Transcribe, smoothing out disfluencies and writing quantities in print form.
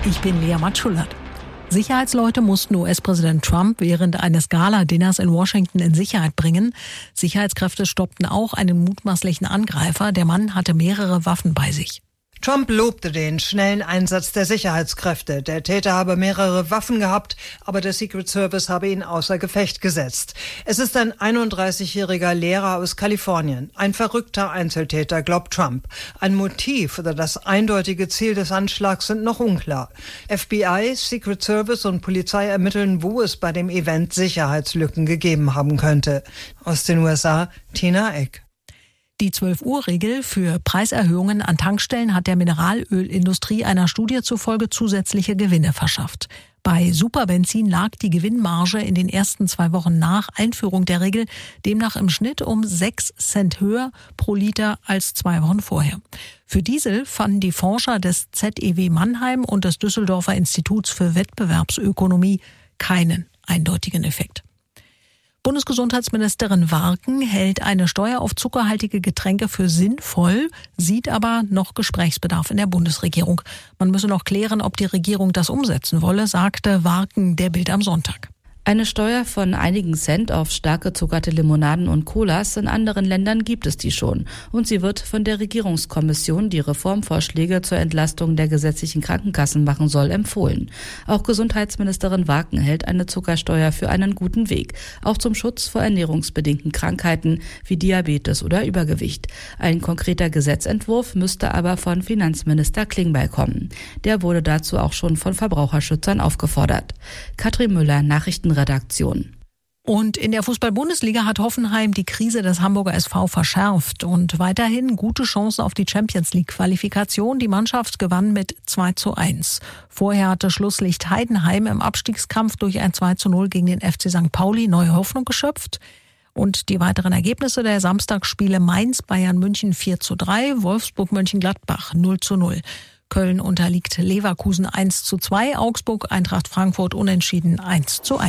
Ich bin Lea Matschullat. Sicherheitsleute mussten US-Präsident Trump während eines Gala-Dinners in Washington in Sicherheit bringen. Sicherheitskräfte stoppten auch einen mutmaßlichen Angreifer. Der Mann hatte mehrere Waffen bei sich. Trump lobte den schnellen Einsatz der Sicherheitskräfte. Der Täter habe mehrere Waffen gehabt, aber der Secret Service habe ihn außer Gefecht gesetzt. Es ist ein 31-jähriger Lehrer aus Kalifornien. Ein verrückter Einzeltäter, glaubt Trump. Ein Motiv oder das eindeutige Ziel des Anschlags sind noch unklar. FBI, Secret Service und Polizei ermitteln, wo es bei dem Event Sicherheitslücken gegeben haben könnte. Aus den USA, Tina Eck. Die 12-Uhr-Regel für Preiserhöhungen an Tankstellen hat der Mineralölindustrie einer Studie zufolge zusätzliche Gewinne verschafft. Bei Superbenzin lag die Gewinnmarge in den ersten 2 Wochen nach Einführung der Regel demnach im Schnitt um 6 Cent höher pro Liter als 2 Wochen vorher. Für Diesel fanden die Forscher des ZEW Mannheim und des Düsseldorfer Instituts für Wettbewerbsökonomie keinen eindeutigen Effekt. Bundesgesundheitsministerin Warken hält eine Steuer auf zuckerhaltige Getränke für sinnvoll, sieht aber noch Gesprächsbedarf in der Bundesregierung. Man müsse noch klären, ob die Regierung das umsetzen wolle, sagte Warken der Bild am Sonntag. Eine Steuer von einigen Cent auf stark gezuckerte Limonaden und Colas, in anderen Ländern gibt es die schon. Und sie wird von der Regierungskommission, die Reformvorschläge zur Entlastung der gesetzlichen Krankenkassen machen soll, empfohlen. Auch Gesundheitsministerin Warken hält eine Zuckersteuer für einen guten Weg, auch zum Schutz vor ernährungsbedingten Krankheiten wie Diabetes oder Übergewicht. Ein konkreter Gesetzentwurf müsste aber von Finanzminister Klingbeil kommen. Der wurde dazu auch schon von Verbraucherschützern aufgefordert. Katrin Müller, Nachrichtenredaktion. Und in der Fußball-Bundesliga hat Hoffenheim die Krise des Hamburger SV verschärft und weiterhin gute Chancen auf die Champions-League-Qualifikation. Die Mannschaft gewann mit 2:1. Vorher hatte Schlusslicht Heidenheim im Abstiegskampf durch ein 2:0 gegen den FC St. Pauli neue Hoffnung geschöpft. Und die weiteren Ergebnisse der Samstagsspiele: Mainz, Bayern München 4:3, Wolfsburg Mönchengladbach 0:0. Köln unterliegt Leverkusen 1:2, Augsburg Eintracht Frankfurt unentschieden 1:1.